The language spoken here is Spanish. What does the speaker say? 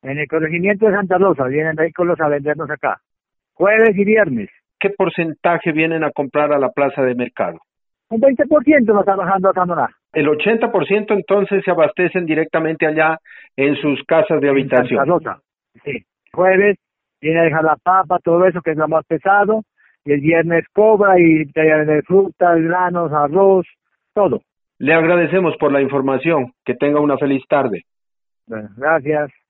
En el corregimiento de Santa Rosa, vienen vehículos a vendernos acá. Jueves y viernes. ¿Qué porcentaje vienen a comprar a la plaza de mercado? Un 20% lo está bajando a Canadá. El 80% entonces se abastecen directamente allá en sus casas de En Santa habitación. Rosa. Sí. Jueves viene a dejar la papa, todo eso que es lo más pesado. Y el viernes cobra y trae de frutas, granos, arroz, todo. Le agradecemos por la información. Que tenga una feliz tarde. Bueno, gracias.